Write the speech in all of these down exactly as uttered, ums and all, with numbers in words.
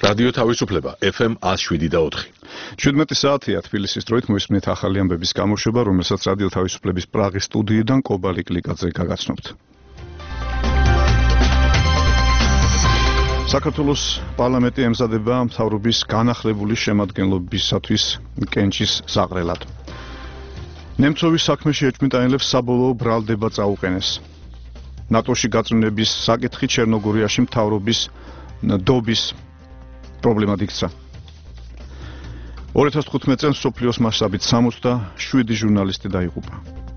რადიო თავისუფლება ეფ ემ one oh seven და four. შვიდმეტი საათია თბილისის დროით მოისმენთ ახალი ამბების გამოშვება, რომელსაც რადიო თავისუფლების პრაღის სტუდიიდან კობალი კლიკაძე გაგაცნობთ. საქართველოს პარლამენტი ემზადება მთავრობის განახლებული შემადგენლობისათვის კენჭის საყრელად. ნემცოვის საქმეში ეჭვმიტანილებს საბოლოო ბრალდება წაუყენეს. ნატოში გაწმენდების საკითხი ჩერნოგორიაში მთავრობის დობის პრობლემად იქცა. two thousand fifteen წელს მსოფლიოს მასშტაბით sixty-seven ჟურნალისტი დაიღუპა.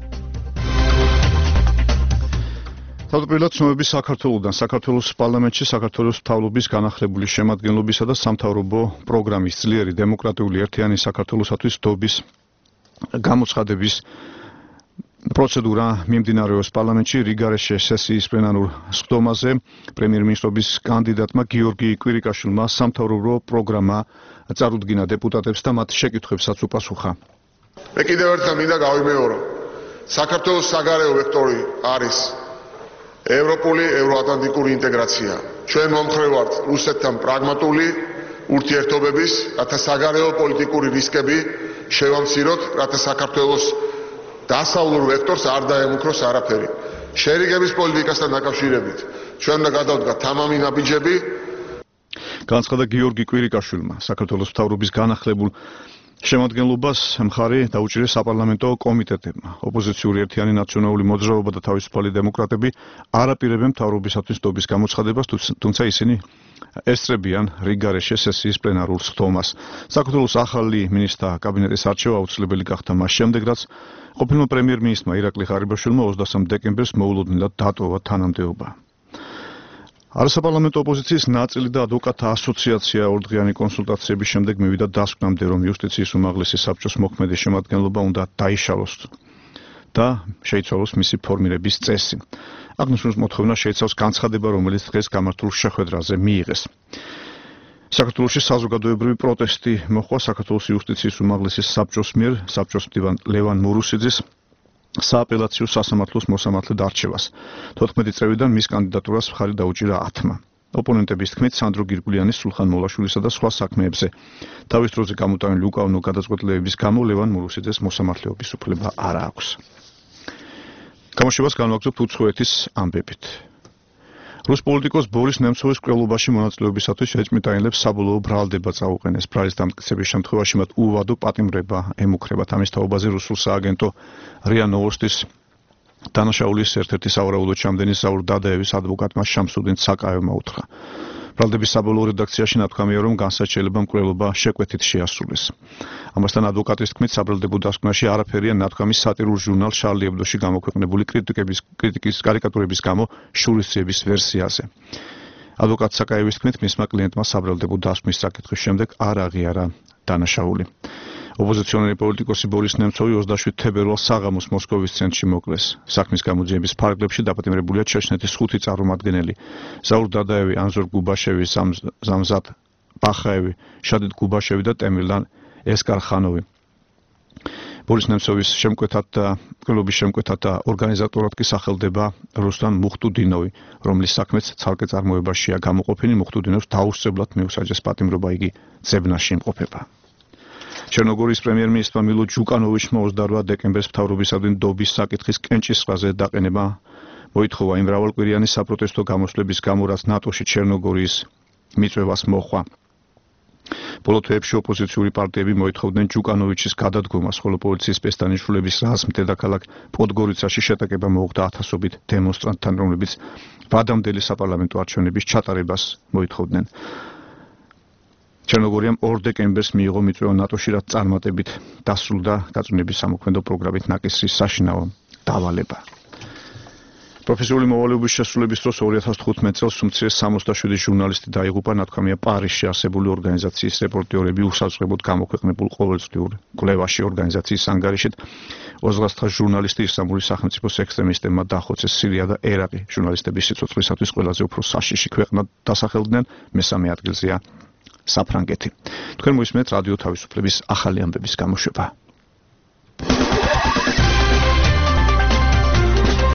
თავდაპირველად ცნობები საქართველოსთან საქართველოს პარლამენტში საქართველოს მთავრობის განახლებული შემადგენლობისა და სამთავრობო პროგრამის ძლიერი დემოკრატიული ერთიანი საქართველოსათვის დობის გამოცხადების პროცედურა მიმდინარეობს პარლამენტში რიგარეშე სესიის პლენარულ სხდომაზე პრემიერ-მინისტრობის კანდიდატმა გიორგი კვირიკაშვილმა სამთავრობო პროგრამა წარუდგინა დეპუტატებს და მათ შეკითხვებსაც უპასუხა. მე კიდევ ერთხელ მინდა გავიმეორო, საქართველოს საგარეო ვექტორი არის ევროპული ევროატლანტიკური ინტეგრაცია. ჩვენ მომხრე ვართ რუსეთთან პრაგმატული ურთიერთობების, რათა საგარეო პოლიტიკური რისკები შევამციროთ, რათა საქართველოს დასავლურ ვექტორს არ დაემუქროს არაფერი. შერიგების პოლიტიკასთან დაკავშირებით ჩვენ უნდა გადავდგათ თამამი ნაბიჯები. განაცხადა გიორგი კვირიკაშვილმა საქართველოს მთავრობის განახლებულ შემადგენლობას მხარი დაუჭირეს საპარლამენტო კომიტეტებმა. ოპოზიციური ერთიანი ნაციონალური მოძრაობა და თავისუფალი დემოკრატები არ აპირებენ მთავრობისათვის დობის გამოცხადებას, თუმცა ისინი ესწრებიან რიგარეშე სესიის პლენარულ სხდომას. საქართველოს ახალი მინისტრთა კაბინეტის არჩევა აუცილებელი გახდა მას შემდეგ, რაც ყოფილმა პრემიერ-მინისტრმა ირაკლი ღარიბაშვილმა ოცდასამ დეკემბერს მოულოდნელად დატოვა თანამდებობა. არასაპარლამენტო ოპოზიციის ნაწილი და ადვოკატთა ასოციაცია ორდღიანი კონსულტაციების შემდეგ მივიდა დასკვნამდე, რომ იუსტიციის უმაღლესი საბჭოს მოქმედი შემადგენლობა უნდა დაიშალოს და შეიცვალოს მისი ფორმირების წესი. აღნიშნულ მოთხოვნა შეიცავს განცხადება, რომელიც დღეს გამართულ შეხვედრაზე მიიღეს. საქართველოში საზოგადოებრივი პროტესტი მოხდა საქართველოს იუსტიციის უმაღლესი საბჭოს მიერ საბჭოს მდივან ლევან მურუსიძის სააპელაციო სასამართლოს მოსამართლედ არჩევას. თოთხმეტი წრევიდან მის კანდიდატურას მხარი დაუჭირა ათმა. ოპონენტების თქმით, სანდრო გირგულიანის, სულხან მოლაშვილისა და სხვა საქმეებზე თავის დროზე გამოტანილი უკანონო გადაწყვეტილებების გამო ლევან მურუსიძეს მოსამართლეობის უფლება არ აქვს. გამოშვებას განვაგრძობთ უცხოეთის ამბებით. რუს პოლიტიკოს ბორის ნემცოვის კვლევობაში მონაწილეობისათვის ეჭვმიტანილებს საბოლოო ბრალდება წაუყენეს. ბრალის დამტკიცების შემთხვევაში მათ უვადო პატიმრება ემუქრებათ. ამის თაობაზე რუსულ სააგენტო რია ნოვოსტის დანაშაულის ერთ-ერთი სავარაუდო ჩამდენი ზაურ დადაევის ადვოკატმა შამსუდინ საკაევმა უთხრა. ბრალდების საბოლოო რედაქციაში ნათქვამია, რომ განსაჩივრებამ კვლევა შეკვეთით შეასრულეს. ამასთან ადვოკატის თქმით, საბრალდებო დასკვნაში არაფერია ნათქვამის სატირულ ჟურნალ შარლი ებდოში გამოქვეყნებული კრიტიკების კრიტიკის კარიკატურების გამო შურისძიების ვერსიაზე. ადვოკატ საკაევის თქმით, მისმა კლიენტმა საბრალდებო დასკვნის საკითხის შემდეგ არ აღიარა დანაშაული. ოპოზიციონერი პოლიტიკოსი ბორის ნემცოვი ოცდაშვიდ თებერვალს საღამოს მოსკოვის ცენტრში მოკლეს. საქმის გამოძიების ფარგლებში დაპატიმრებულია ჩეჩნეთის ხუთი წარმომადგენელი: ზაურ დადაევი, ანზორ გუბაშევი, ზამზად ბახაევი, შადიდ გუბაშევი და ტემირლან ესკარხანოვი. ბორის ნემცოვის შემკვეთად და კვლევის შემკვეთად და ორგანიზატორად კი სახელდება რუსლან მუხტუდინოვი, რომლის საქმეც ცალკე წარმოებაშია გამოყოფილი. მუხტუდინოვს დაუსწებლად მიუსაჯეს პატიმრობა, იგი ძებნაში იმყოფება. ჩერნოგორიის პრემიერ-მინისტრმა მილო ჯუკანოვიჩმა ოცდაოთხ დეკემბერს მთავრობისადმი დობის საკითხის კენჭისყრაზე დაყენება მოითხოვა იმ მრავალკვირიანი საპროტესტო გამოსვლების გამო, რაც ნატოში ჩერნოგორიის მიწვევას მოჰყვა. ბოლო თვეებში ოპოზიციური პარტიები მოითხოვდნენ ჯუკანოვიჩის გადადგომას, ხოლო პოლიციის პესტანიშვილების რაზმ დედაქალაქ პოდგორიცაში შეტაკება მოუხდა ათასობით დემონსტრანტთან, რომლებიც ვადამდელი საპარლამენტო არჩევნების ჩატარებას მოითხოვდნენ. ჩერნოგორიამ ორ დეკემბერს მიიღო მიწვევა ნატოში, რაც წარმატებით დასრულდა გაწმენდების სამოქმედო პროგრამით ნაკისრის საშინაო დავალება. პროფესიული მოვალეობის შესრულების დროს ორი ათას თხუთმეტ წელს უმცირეს სამოცდაშვიდი ჟურნალისტი დაიღუპა. ნათქვამია პარიზში არსებული ორგანიზაციის რეპორტიორები უსაზღვრებოდ გამოქვეყნებულ ყოველწლიურ კვლევაში ორგანიზაციის ანგარიშით ოცდაათი ჟურნალისტი ისლამური სახელმწიფოს ექსტრემისტებმა დახოცეს. სირია და ერაყი ჟურნალისტების სიცოცხლისათვის ყველაზე უფრო საშიში ქვეყნად დასახელდნენ, მესამე ადგილზეა საფრანგეთი. თქვენ მოისმენთ რადიო თავისუფლების ახალი ამბების გამოშვება.